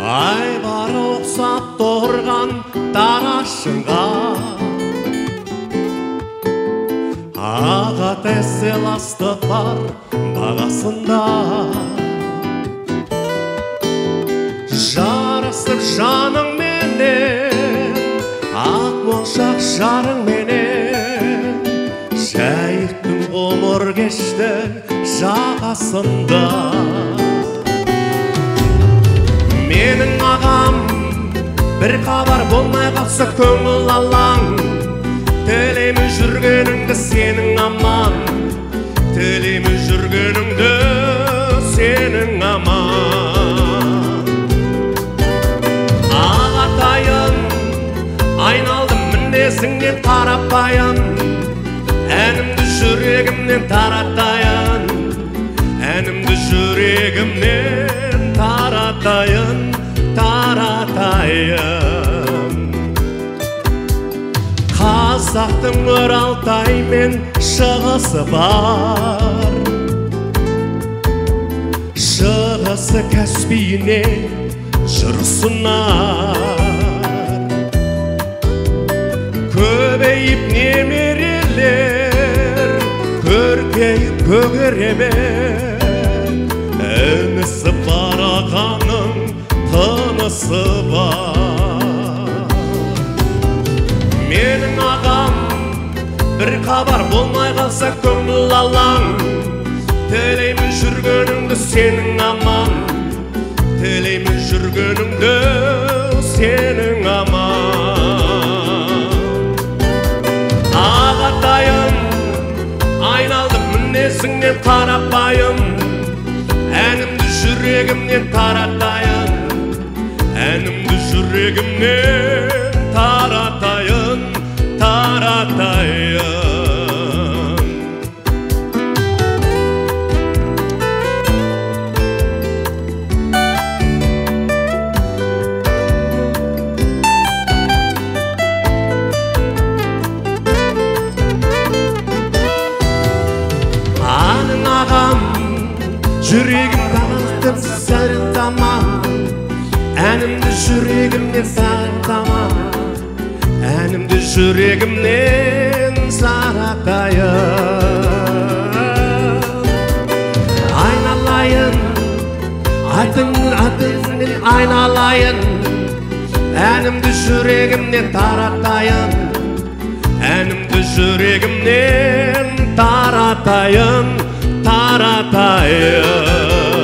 айбары ұқсап тұрған тарашыңға ағатай сыйластық бар бағасында жарысып жаныңменен ақ моншақ жарыңменен жайықтың ғұмыр кешті жағасында менің ағам бір хабар болмай қалса көңіл алаң тілеймін жүргеніңді сенің аман тілеймін жүргеніңді сенің аман ағатайым айналдым мінезіңнен қарапайым әнімді жүрегімнен таратайын әнімді жүрегімнен таратайын таратайын қазақтың бір Алтай мен шығысы бар шығысы Каспийіне жүрсінар көбейіп немерелер көркейіп көгеремек інісі бар ағаның тынысы бар менің ағам бір хабар болмай қалса көңіл алаң тілеймін жүргеніңді сенің аман тілеймін жүргеніңді сенің аман ағатайым айналдым мінезіңнен қарапайым әнімді жүрегімнен таратайын әнімді жүрегімнен таратайын таратайын аның ағам жүрегім таныстым сәрін тамам әнімді жүрегімнен саратамам әнімді жүрегімнен саратайын айналайын атыңмен айналайын әнімді жүрегімнен таратайын әнімді жүрегімнен таратайын таратайын